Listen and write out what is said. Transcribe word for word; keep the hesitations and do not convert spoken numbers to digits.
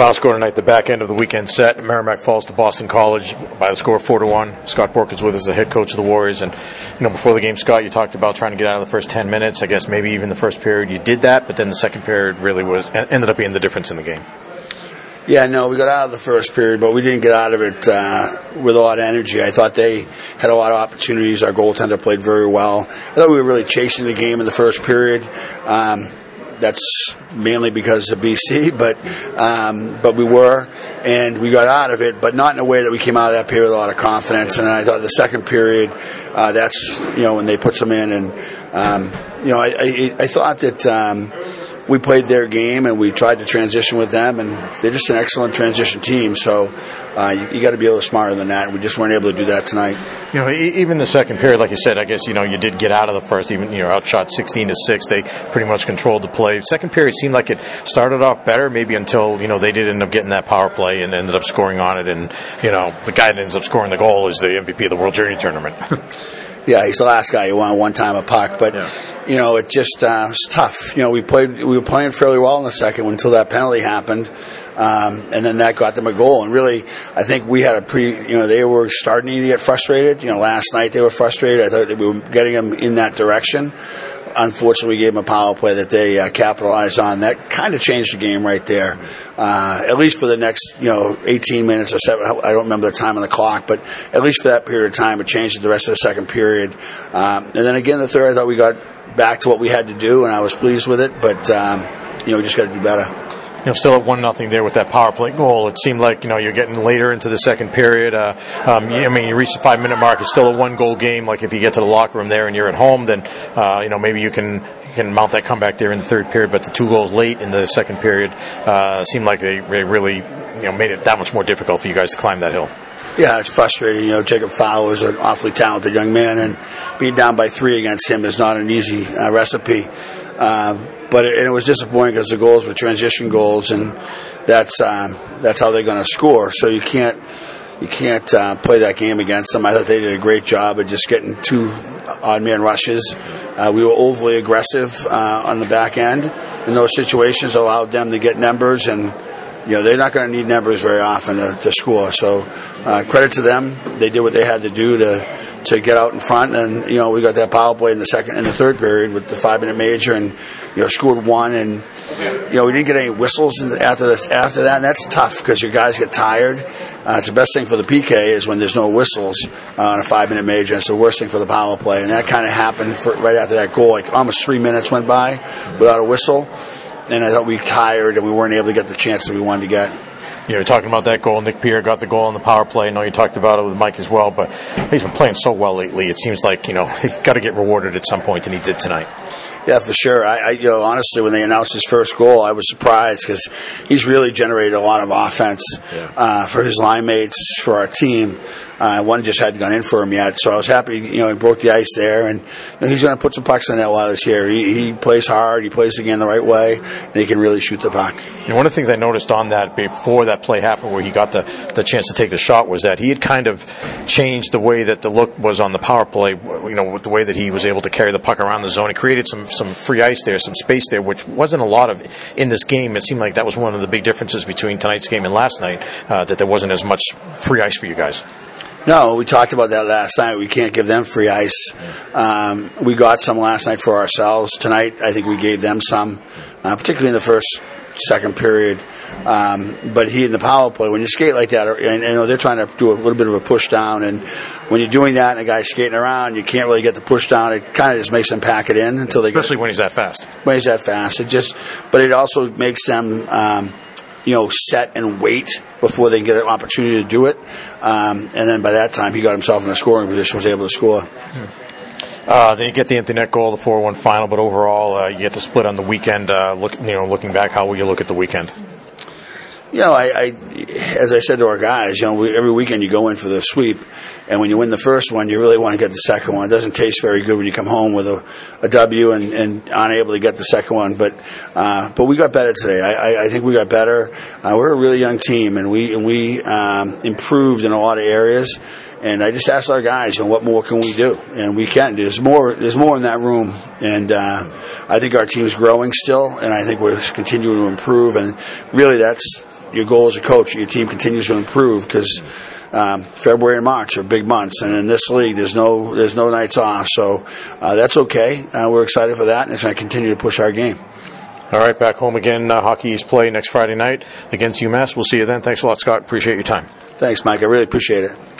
final score tonight, the back end of the weekend set. Merrimack falls to Boston College by the score of four to one. Scott Bork is with us, the head coach of the Warriors. And, you know, before the game, Scott, you talked about trying to get out of the first ten minutes. I guess maybe even the first period you did that, but then the second period really was ended up being the difference in the game. Yeah, no, we got out of the first period, but we didn't get out of it uh, with a lot of energy. I thought they had a lot of opportunities. Our goaltender played very well. I thought we were really chasing the game in the first period. Um, that's mainly because of B C, but um, but we were, and we got out of it, but not in a way that we came out of that period with a lot of confidence. And I thought the second period, uh, that's, you know, when they put some in, and um, you know, I, I, I thought that. Um, We played their game and we tried to transition with them, and they're just an excellent transition team. So uh, you, you got to be a little smarter than that. We just weren't able to do that tonight. You know, even the second period, like you said, I guess you know you did get out of the first. Even you know, outshot sixteen to six. They pretty much controlled the play. Second period seemed like it started off better, maybe until you know they did end up getting that power play and ended up scoring on it. And you know, the guy that ends up scoring the goal is the M V P of the World Junior Tournament. Yeah, he's the last guy who won one time a puck, but yeah. you know it just uh, was tough. You know, we played, we were playing fairly well in the second until that penalty happened, um, and then that got them a goal. And really, I think we had a pretty, you know, they were starting to get frustrated. You know, last night they were frustrated. I thought that we were getting them in that direction. Unfortunately, we gave them a power play that they uh, capitalized on. That kind of changed the game right there, uh, at least for the next, you know, eighteen minutes or seven. I don't remember the time on the clock, but at least for that period of time, it changed the rest of the second period. Um, and then again, the third, I thought we got back to what we had to do, and I was pleased with it. But um, you know, we just got to do better. You know, still at one nothing there with that power play goal. It seemed like, you know, you're getting later into the second period. Uh, um, I mean, you reach the five-minute mark. It's still a one-goal game. Like, if you get to the locker room there and you're at home, then, uh, you know, maybe you can you can mount that comeback there in the third period. But the two goals late in the second period uh, seemed like they, they really, you know, made it that much more difficult for you guys to climb that hill. Yeah, it's frustrating. You know, Jacob Fowler is an awfully talented young man, and being down by three against him is not an easy uh, recipe. Uh, but it, and it was disappointing because the goals were transition goals, and that's um, that's how they're going to score. So you can't you can't uh, play that game against them. I thought they did a great job of just getting two odd man rushes. Uh, we were overly aggressive uh, on the back end in those situations, allowed them to get numbers, and you know they're not going to need numbers very often to, to score. So uh, credit to them; they did what they had to do to. to get out in front, and you know we got that power play in the second and the third period with the five minute major, and you know scored one, and you know we didn't get any whistles in the, after this after that, and that's tough because your guys get tired. Uh, it's the best thing for the P K is when there's no whistles uh, on a five minute major, and it's the worst thing for the power play, and that kind of happened for, right after that goal. Like almost three minutes went by without a whistle, and I thought we were tired and we weren't able to get the chances we wanted to get. You know, talking about that goal, Nick Pierre got the goal on the power play. I know you talked about it with Mike as well, but he's been playing so well lately. It seems like, you know, he's got to get rewarded at some point, and he did tonight. Yeah, for sure. I, I, you know, honestly, when they announced his first goal, I was surprised because he's really generated a lot of offense yeah. uh, for his line mates, for our team. Uh, one just hadn't gone in for him yet, so I was happy. You know, he broke the ice there, and you know, he's going to put some pucks in that while he's here. He, he plays hard, he plays the game the right way, and he can really shoot the puck. And one of the things I noticed on that before that play happened, where he got the the chance to take the shot, was that he had kind of changed the way that the look was on the power play. You know, with the way that he was able to carry the puck around the zone, he created some some free ice there, some space there, which wasn't a lot of in this game. It seemed like that was one of the big differences between tonight's game and last night, uh, that there wasn't as much free ice for you guys. No, we talked about that last night. We can't give them free ice. Um, we got some last night for ourselves. Tonight, I think we gave them some, uh, particularly in the first, second period. Um, but he in the power play, when you skate like that, and you know they're trying to do a little bit of a push down, and when you're doing that and a guy's skating around, you can't really get the push down. It kind of just makes them pack it in until they especially get, when he's that fast. When he's that fast, it just, but it also makes them. Um, you know, set and wait before they can get an opportunity to do it. Um, and then by that time, he got himself in a scoring position, was able to score. Uh, then you get the empty net goal, the four one final, but overall, uh, you get the split on the weekend. Uh, look, you know, looking back, how will you look at the weekend? You know, I, I as I said to our guys, you know, we, every weekend you go in for the sweep, and when you win the first one, you really want to get the second one. It doesn't taste very good when you come home with a, a W and, and aren't able to get the second one. But uh, but we got better today. I, I, I think we got better. Uh, we're a really young team, and we and we um, improved in a lot of areas. And I just asked our guys, you know, what more can we do? And we can. There's more. There's more in that room, and uh, I think our team's growing still, and I think we're continuing to improve. And really, that's your goal as a coach, your team continues to improve because um, February and March are big months, and in this league, there's no there's no nights off. So uh, that's okay. Uh, we're excited for that, and it's going to continue to push our game. All right, back home again. Uh, Hockey East play next Friday night against UMass. We'll see you then. Thanks a lot, Scott. Appreciate your time. Thanks, Mike. I really appreciate it.